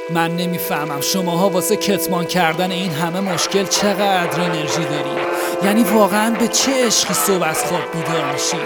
من نمیفهمم شماها واسه کتمان کردن این همه مشکل چقدر انرژی داری. یعنی واقعا به چه عشقی صبح از خواب بیدار میشی؟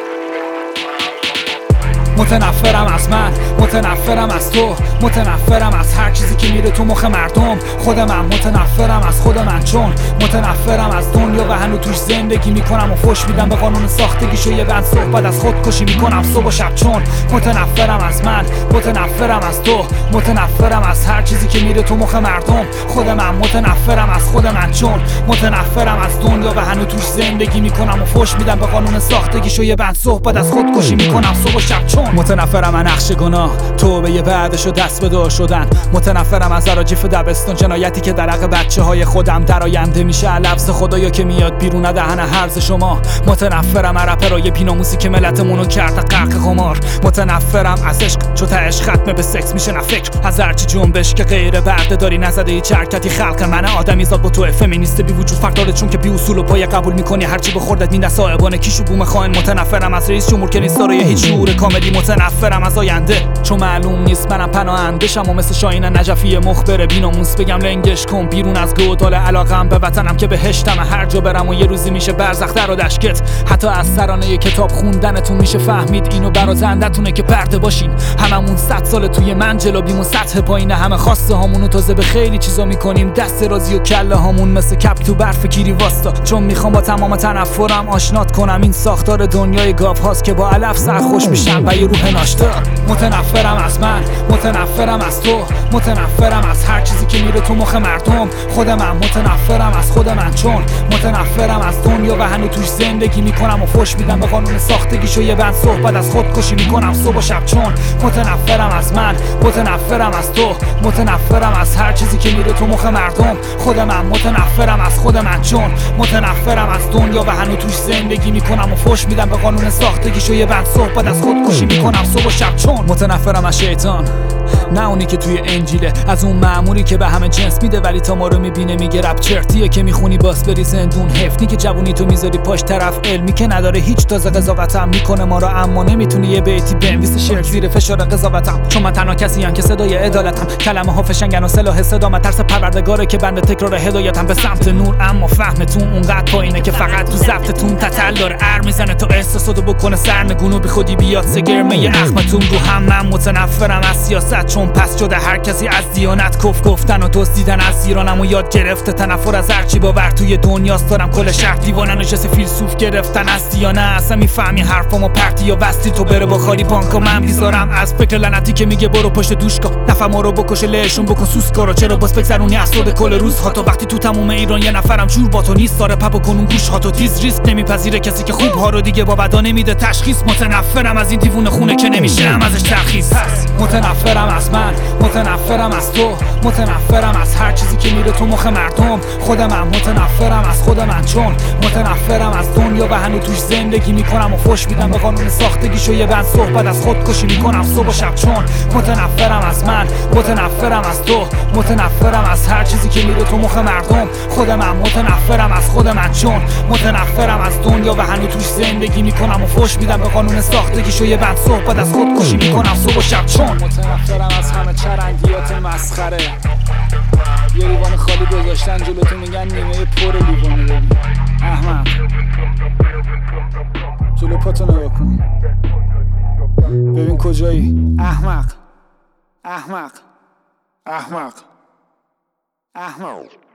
متنفرم از من، متنفرم از تو، متنفرم از هر چیزی که میره تو مخ مردم. خود من متنفرم از خود من، چون متنفرم از دنیا و هنوز توش زندگی میکنم و فوش میدم به قانون ساختگیشو. یه بند صحبت از خودکشی میکنم صبح و شب، چون متنفرم از من، متنفرم از تو، متنفرم از هر چیزی که میره تو مخ مردم. خود من متنفرم از خود من، چون متنفرم از دنیا و هنوز توش زندگی میکنم و فوش میدم به قانون ساختگیشو. یه بند صحبت از خودکشی میکنم صبح و شب، چون متنفرم از نقش گناه، توبه بعدشو دست به دعا شدن. متنفرم از اراجیف دبستان، جنایتی که در حق بچه های خودم در آینده میشه. لفظ خدایا که میاد بیرون دهن هرز شما. متنفرم از رپرای بیناموسی که ملتمونو کرده غرق قمار. متنفرم از عشق چو تهش ختمه به سکس میشه نه فکر. از هرچی جنبش که غیر برده داری نزده هیچ حرکتی. خلق من آدمی زاد با تو فمینیست بی وجود فرق داره، چون که بی اصول و پای قبول میکنی هرچی به خوردت میده صاحبانه کیشو بوم خائن. متنفرم از رئیس جمهور که نیست داره هیچ شعور کاملی. متنفرم از آینده چون معلوم نیست منم پناهنده‌شم و مثل شاهین نجفی مخبر بیناموس بگم لنگش کن بیرون از گودال علاقم به وطنم که بهشتم. هر جا برم و یه روزی میشه برزخ در و دشکت. حتی از سرانه کتاب خوندنتون میشه فهمید اینو برازندتونه که پرده باشین. هممون 100 سال توی منجلابیم و سطح پایین همه خواسته هامونو تازه به خیلی چیزا میکنیم دست رازی و کله هامون مثل کپ تو برف گیری واستا. چون میخوام با تمام تنفرم آشنات کنم این ساختار دنیای گاو هاست که با علف سرخوش میشن و یه روح ناشتا. متنفرم از من، متنفرم از تو، متنفرم از هر چیزی که میره تو مخ مردم. خود من متنفرم از خود من، چون متنفرم از دنیا و هنوز توش زندگی میکنم و فوش میدم به قانون ساختگیشو. یه بند صحبت از خودکشی میکنم صبح و شب، چون متنفرم از من، متنفرم از تو، متنفرم از هر چیزی که میره تو مخ مردم. خود من متنفرم از خود من، چون متنفرم از دنیا و هنوز توش زندگی میکنم و فوش میدم به قانون ساختگیشو. یه بند صحبت از خودکشی میکنم صبح و شب، چون متنفرم از شیطان، نه اونی که توی انجیله، از اون مأموری که به همه جنس میده ولی تا ما رو میبینه میگه رپ چرتیه که میخونی باس بری زندون. حفنی که جوونی تو میذاری پاش طرف علمی که نداره هیچ تازه قضاوتم میکنه ما رو، اما نمیتونی یه بیتی بنویس شعر زیر فشار قضاوتم. چون من تنها کسی ام که صدای عدالتم، کلمه ها فشنگن و سلاح صدام ترس پروردگاره که بنده تکرار هدایتم به سمت نور. اما فهمتون اونقدر پایینه که فقط تو ضبطتون تتل داره ار میزنه تا احساساتو بکنه سرنگون و بی خودی بیاد سگرمه اخمتون رو هم. من متنفرم از سیاست چون پس شده هر کسی از دیانت کف گفتن و دزدیدن از ایرانم و یاد گرفته تنفر از هرچی باور توی دنیاست. دارم کل شهر دیوانه نشسته فیلسوف گرفتن از دیانه. اصلا میفهمی حرفامو پرتی یا وستی تو بره با خالی بانکا. من بیزارم از فکر لعنتی که میگه برو پشت دوشکا نفهمو رو بکشه لهشون بکن سوسکارا. چرا باز بگذرونی اسرد کل روزها تا وقتی تو تموم ایران یه نفرم جور با تو نیست. داره پپو کنون گوش ها تو تیز ریسک نمیپذیره کسی که خوب ها رو دیگه با بدا نمیده تشخیص. متنفرم از این دیوونه خونه که نمیشم ازش ترخیص. متنفرم از من، متنفرم از تو، متنفرم از هر چیزی که میره تو مخ مردم. خود من متنفرم از خود من، چون متنفرم از دنیا و هنوز توش زندگی میکنم و فوش میدم به قانون ساختگیشو. یه بند صحبت از خودکشی میکنم صبح و شب، چون متنفرم از من، متنفرم از تو، متنفرم از هر چیزی که میره تو مخ مردم. خود من متنفرم از خود من، چون متنفرم از دنیا و هنوز توش زندگی میکنم و فوش میدم به قانون ساختگیشو. یه بند صحبت از خودکشی میکنم صبح و شب، چون متنفرم از همه چرنگیات مسخره. یه لیوان خالی گذاشتن جلوتو میگن نیمه پر لیوانه. ببین احمق، جلو پاتو نگاه کن ببین کجایی. احمق احمق احمق احمق.